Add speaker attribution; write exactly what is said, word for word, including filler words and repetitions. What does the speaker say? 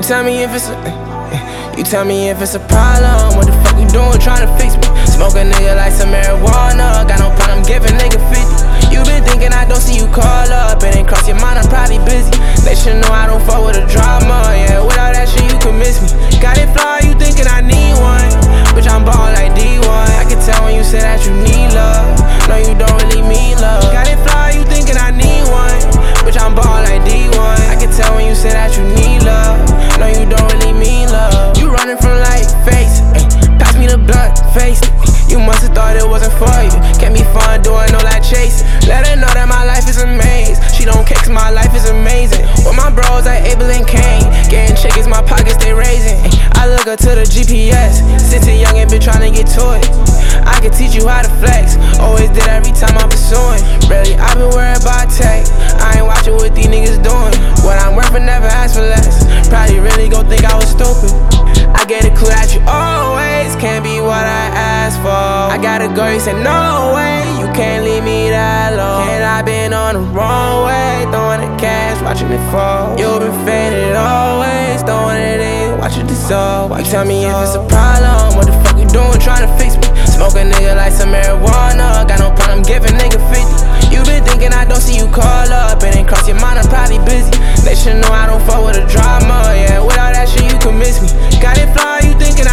Speaker 1: tell me if it's a, you tell me if it's a problem. What the fuck you doing trying to fix me? Smoke a nigga like some marijuana. Got no problem giving nigga fifty. You been thinking I don't see you call up. It ain't cross your mind, I'm probably busy. They should know I don't fuck with the drama. Yeah, without that shit you could miss me. Got it fly, you thinking I need one. Bitch, I'm ballin' like D one. I can tell when you say that you need love. No, you don't really mean love. Got it fly, you thinking I need one. Bitch, I'm ballin' like D one. I can tell when you say that you need love. No, you don't really mean love. You running from like face, ay, pass me the blunt face. You must've thought it wasn't for you. Can't be fun doing no like chasing. Let her know that my life is a maze. She don't care 'cause my life is amazing. With my bros like Abel and Kane, getting chickens, my pockets they raising. I look up to the G P S, sitting young and been trying to get to it. I can teach you how to flex, always did every time I'm pursuing. Really, I been worried about tech. I ain't watching what these niggas doing. What I'm worth, but never ask for less. Probably really gon' think I was stupid. I get a clue that you always can't be what I asked for. I gotta go, you said no way, you can't leave me that long. And I been on the wrong way, throwing the cash, watching it fall. You been faded always, throwing it in, watch it dissolve. You tell me if it's a problem, what the fuck you doing trying to fix me? Smoke a nigga like some marijuana, got no problem giving nigga fifty. You been thinking I don't see you call up, it ain't cross your mind, I'm probably busy. They should know I don't fuck with the drama, yeah, without that shit you could miss me. Got it fly, you thinking